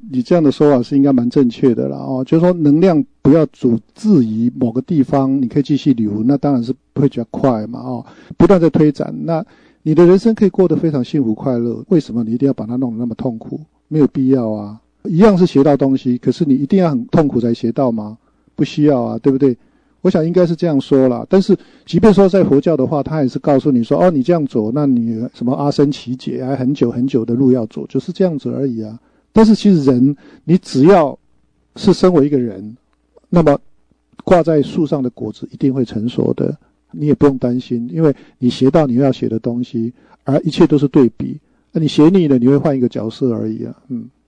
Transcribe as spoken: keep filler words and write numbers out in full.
你这样的说法是应该蛮正确的啦哦，就是说能量不要主置于某个地方，你可以继续流，那当然是会比较快嘛哦，不断在推展，那你的人生可以过得非常幸福快乐，为什么你一定要把它弄得那么痛苦？没有必要啊。一样是学到东西，可是你一定要很痛苦才学到吗？不需要啊，对不对？我想应该是这样说啦。但是即便说在佛教的话，他也是告诉你说，哦，你这样走，那你什么阿僧祇劫，还很久很久的路要走，就是这样子而已啊。但是其实人，你只要是身为一个人，那么挂在树上的果子一定会成熟的，你也不用担心，因为你学到你要学的东西，而一切都是对比。那你学腻了，你会换一个角色而已啊。嗯。